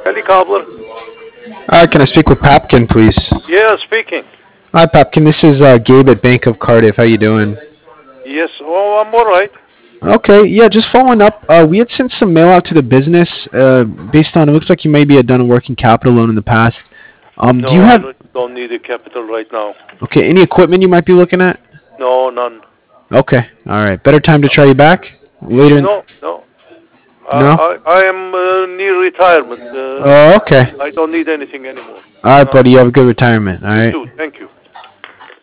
Kelly Cobbler. Can I speak with Papkin, please? Yeah, speaking. Hi, Papkin. This is Gabe at Bank of Cardiff. How you doing? Yes. Oh, I'm all right. Okay, yeah, just following up. We had sent some mail out to the business based on it looks like you maybe had done a working capital loan in the past. Do you No, I have don't need a capital right now. any equipment you might be looking at? No, none. Okay, all right. Better time to No, try you back later. no, no. No. I am near retirement. Oh, okay. I don't need anything anymore. All right, No. buddy. You have a good retirement. All You right. too. Thank you.